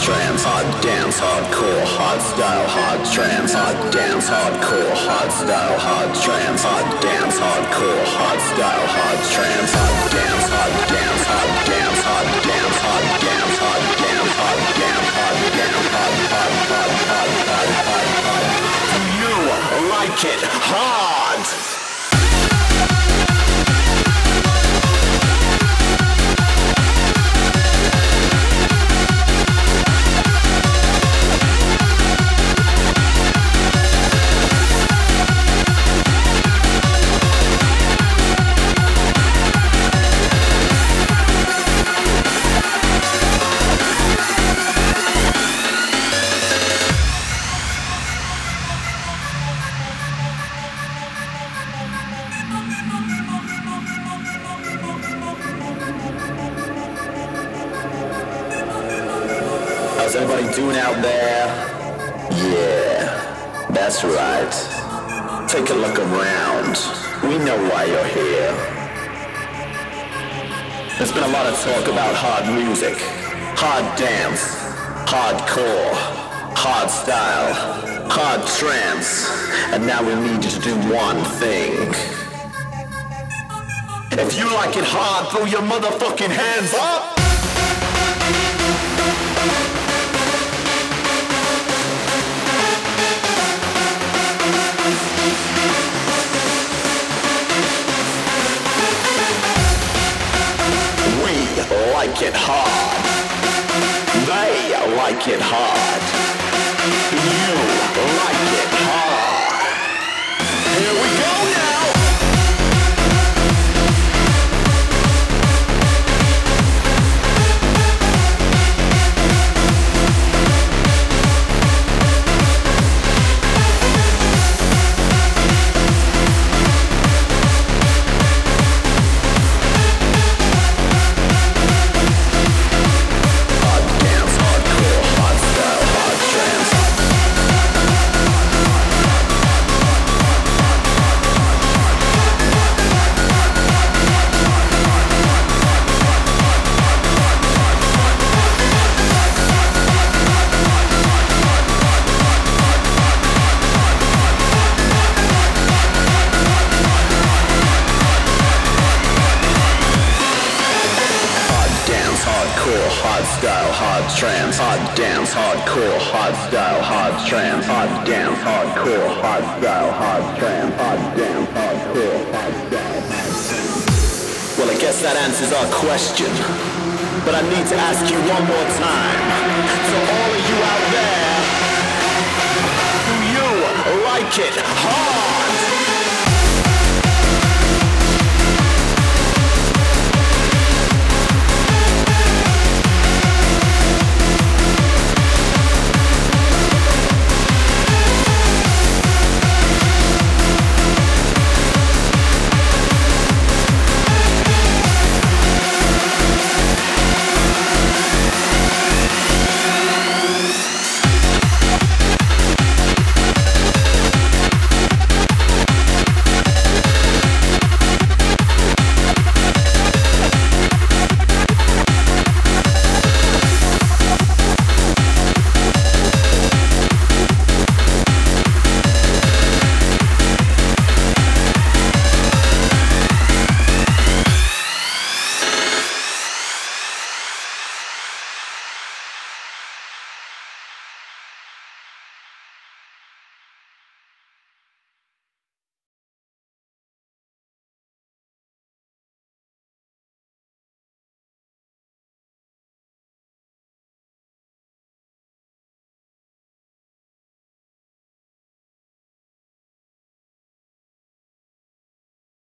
trance, hard dance, hardcore, hard style, hard trance, hard dance, hardcore, hard style, hard trance, hard dance, hardcore, hard style, hard trance, hard dance, hard dance, hard dance, hard dance, hard dance, hard dance, hard dance, hard dance, hard. Do you like it hard? How's everybody doing out there? Yeah, that's right. Take a look around. We know why you're here. There's been a lot of talk about hard music, hard dance, hardcore, hard style, hard trance, and now we need you to do one thing. If you like it hard, throw your motherfucking hands up! Like it hard. They like it hard. You like it hard. Here we go now. Hard style, hard trance, hard dance, hardcore, hard style, hard trance, hard dance, hardcore, hard style, hard trance, hard dance, hardcore, hard style, hard trance. Well, I guess that answers our question, but I need to ask you one more time. So all of you out there, do you like it hard?